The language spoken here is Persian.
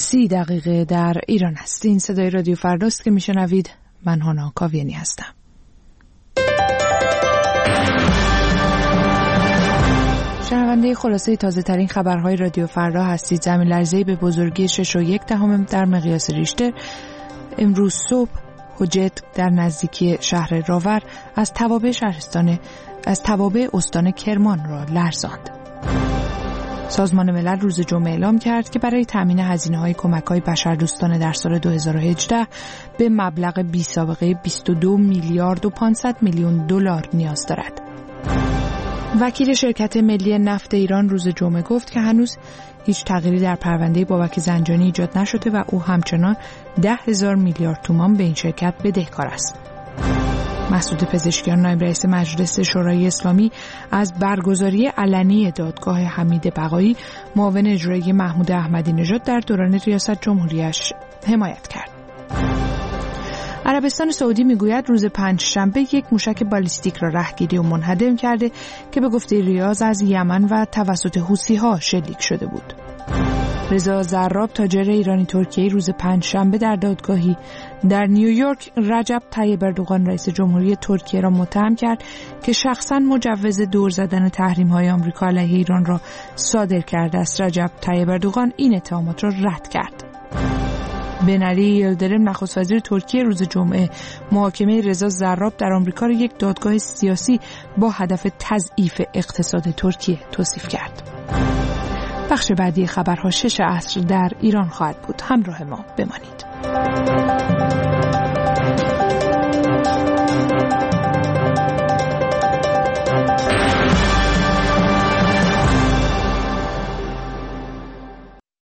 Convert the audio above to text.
30 دقیقه در ایران است. این صدای رادیو فرداست که میشنوید. من هانا کاویانی هستم. شنونده خلاصه تازه ترین خبرهای رادیو فردا هستید. زمین لرزه‌ای به بزرگی 6.1 در مقیاس ریشتر امروز صبح حجت در نزدیکی شهر راور از توابع استان کرمان را لرزاند. سازمان ملل روز جمعه اعلام کرد که برای تامین هزینه‌های کمک‌های بشردوستانه در سال 2018 به مبلغ بی‌سابقه 22 میلیارد و 500 میلیون دلار نیاز دارد. وکیل شرکت ملی نفت ایران روز جمعه گفت که هنوز هیچ تغییری در پرونده بابک زنجانی ایجاد نشده و او همچنان 10,000 میلیارد تومان به این شرکت بدهکار است. مسعود پزشکیان نایب رئیس مجلس شورای اسلامی از برگزاری علنی دادگاه حمید بقایی معاون اجرایی محمود احمدی نژاد در دوران ریاست جمهوریش حمایت کرد. عربستان سعودی میگوید روز پنجشنبه یک موشک بالیستیک را رهگیری و منهدم کرده که به گفته ریاض از یمن و توسط حوثی‌ها شلیک شده بود. رضا زراب تاجر ایرانی ترکیه روز پنجشنبه در دادگاهی در نیویورک رجب طیب اردوغان رئیس جمهوری ترکیه را متهم کرد که شخصاً مجوز دور زدن تحریم‌های آمریکا علیه ایران را صادر کرده است. رجب طیب اردوغان این اتهامات را رد کرد. بنالی یلدرم نخست وزیر ترکیه روز جمعه محاکمه رضا زراب در آمریکا را یک دادگاه سیاسی با هدف تضعیف اقتصاد ترکیه توصیف کرد. بخش بعدی خبرها 6 عصر در ایران خواهد بود. همراه ما بمانید.